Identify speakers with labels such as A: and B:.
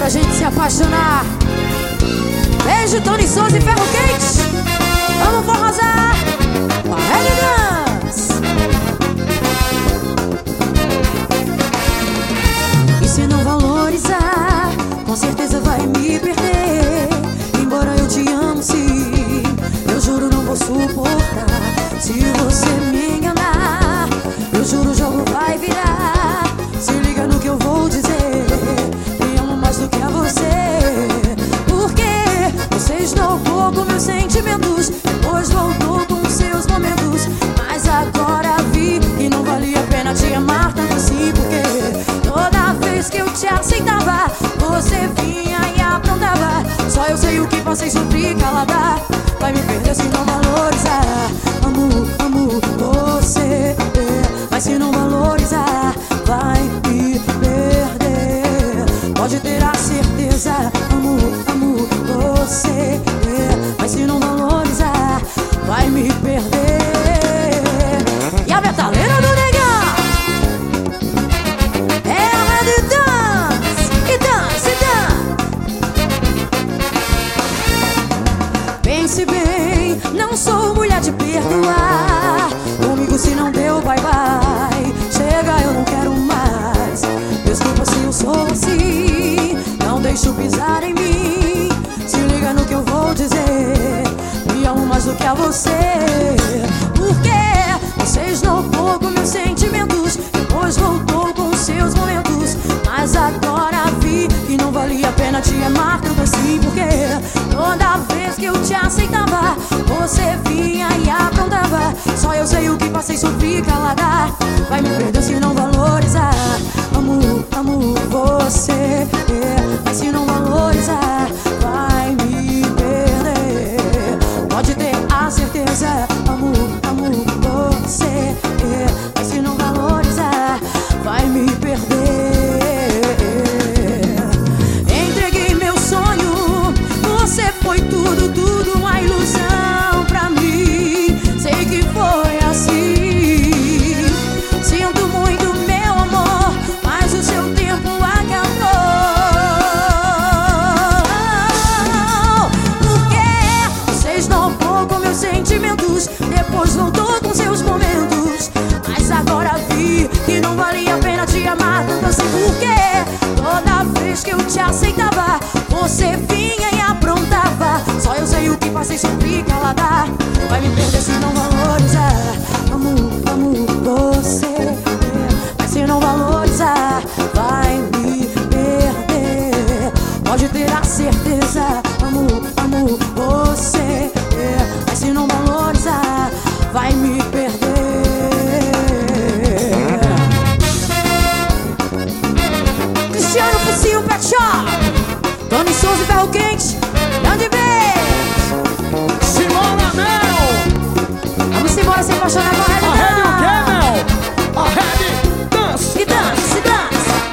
A: gente se apaixonar. Beijo, Tony Souza e Ferro Quente. Vamos forrosar com a Reggae Dance. E se não valorizar, com certeza vai me perder. Embora eu te amo, sim, eu juro não vou suportar. Se você me enganar, eu juro o jogo vai virar. Se liga no que eu vou dizer, me amo mais do que a você. Porque você esnobou com meus sentimentos, depois voltou com seus momentos. Mas agora vi que não valia a pena te amar tanto assim. Porque toda vez que eu te aceitava, você vinha e aprontava. Só eu sei o que passei, sofri calada. Vai me perder se não valorizar. Amo, amo você, mas se não valorizar, vai me perder. Pode ter a certeza. Amo, amo você, mas se não valorizar, vai me perder. E a metaleira do negão é a Reggae Dance. E dance, dance. Pense bem, não sou mulher de perdoar. Comigo se não deu, bye bye. Chega, eu não quero mais. Desculpa se eu sou assim, não deixo pisar em mim. Se liga no que eu vou dizer, me amo mais do que a você. Porque você esnobou com meus sentimentos, depois voltou com seus momentos. Mas agora vi que não valia a pena te amar tanto assim. Porque toda vez que eu te aceitava, você vinha e aprontava. Só eu sei o que passei, sofri calada. Vai me perder se não valorizar. Amo, amo você, mas se não valorizar, vai me perder. Pode ter a certeza. Amo, amo você, mas se não valorizar, vai me perder. Entreguei meu sonho, você foi tudo, tudo uma ilusão pra mim. Sei que foi assim. Sinto muito, meu amor, mas o seu tempo acabou. Porque você esnobou com meus sentimentos, depois voltou com seus momentos. Mas agora vi que não valia a pena te amar tanto assim. Porque toda vez que eu te aceitava, você vinha e aprontava. Só eu sei o que passei, sofri calada. Vai me perder se não valorizar. Amo, amo você, mas se não valorizar, vai me perder. Pode ter a certeza. Amo, amo você, mas se não valorizar, vai me